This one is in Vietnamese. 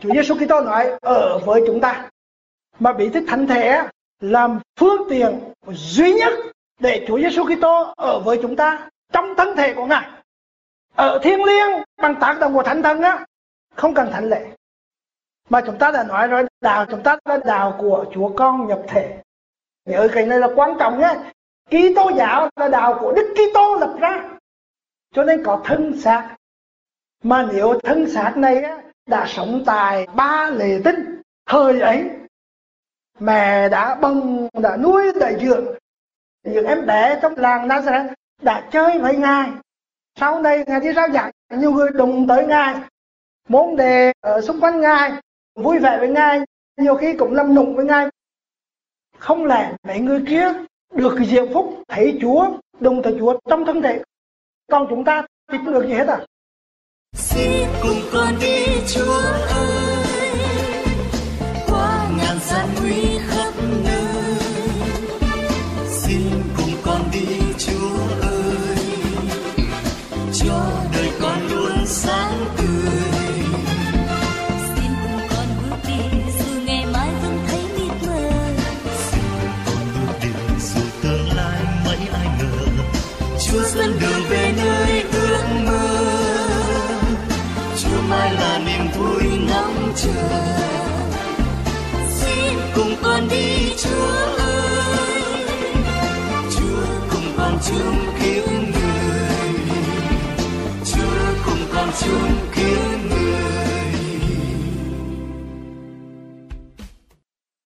Chúa Giêsu Kitô nói ở với chúng ta, mà Bí tích Thánh Thể làm phương tiện duy nhất để Chúa Giêsu Kitô ở với chúng ta trong thân thể của Ngài. Ở thiêng liêng bằng tác động của Thánh Thần á, không cần thánh lễ. Mà chúng ta đã nói rồi, đạo chúng ta là đạo của Chúa Con nhập thể. Nhớ cái này là quan trọng nhé. Kitô giáo là đạo của Đức Kitô lập ra, cho nên có thân xác. Mà nếu thân xác này á, đã sống tại ba lễ tinh thời ấy, mẹ đã bồng, đã nuôi, đã dưỡng những em bé trong làng Nazareth, đã chơi với Ngài. Sau này Ngài đi rao giảng, nhiều người đụng tới Ngài, môn đề ở xung quanh Ngài, vui vẻ với Ngài, nhiều khi cũng làm nụng với Ngài. Không lẽ mấy người kia được cái diệu phúc thấy Chúa, đụng tới Chúa trong thân thể, còn chúng ta thì không được gì hết à? Xin cùng con đi Chúa ơi, qua ngàn gian nguy khắp nơi. Xin cùng con đi Chúa ơi, cho đời con luôn sáng tươi. Xin cùng con bước đi dù ngày mai vẫn thấy mịt mờ. Xin cùng con bước đi dù tương lai mấy ai ngờ. Chúa dẫn đường về nơi ước mơ. Chúa mai là niềm vui ngóng chờ. Xin cùng con đi Chúa ơi, Chúa cùng con chung